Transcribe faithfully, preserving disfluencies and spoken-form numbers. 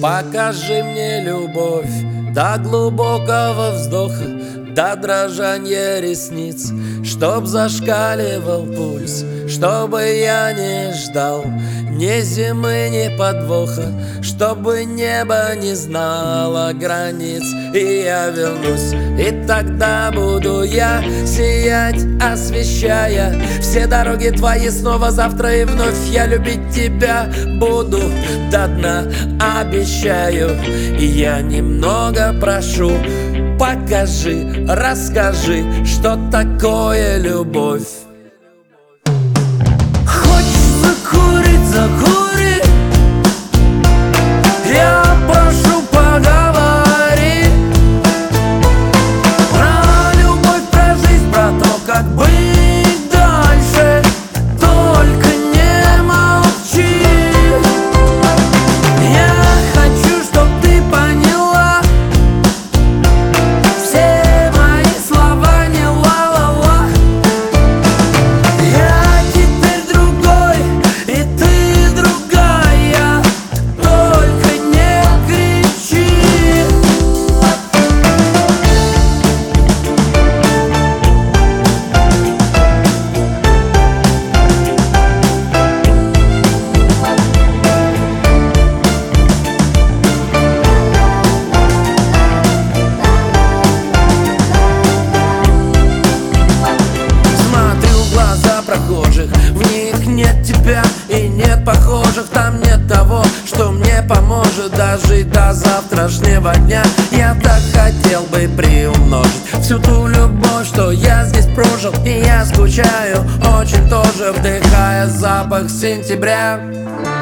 Покажи мне любовь до глубокого вздоха, до дрожания ресниц, чтоб зашкаливал пульс, чтобы я не ждал ни зимы, ни подвоха, чтобы небо не знало границ. И я вернусь, и тогда буду я сиять, освещая все дороги твои снова завтра. И вновь я любить тебя буду до дна, обещаю. И я немного прошу, покажи, расскажи, что такое любовь. Хочешь закурить, закури, я прошу, поговори про любовь, про жизнь, про то, как быть дальше. Только не молчи. Я хочу, чтоб ты поняла, все мои слова не ла-ла-ла. Я теперь другой, и ты другая, только не кричи. Смотрю в глаза прохожих, в них нет тебя и нет похожих. Там нет того, что мне поможет дожить до завтрашнего дня. Я так хотел бы приумножить всю ту любовь, что я здесь прожил. И я скучаю очень тоже, вдыхая запах сентября.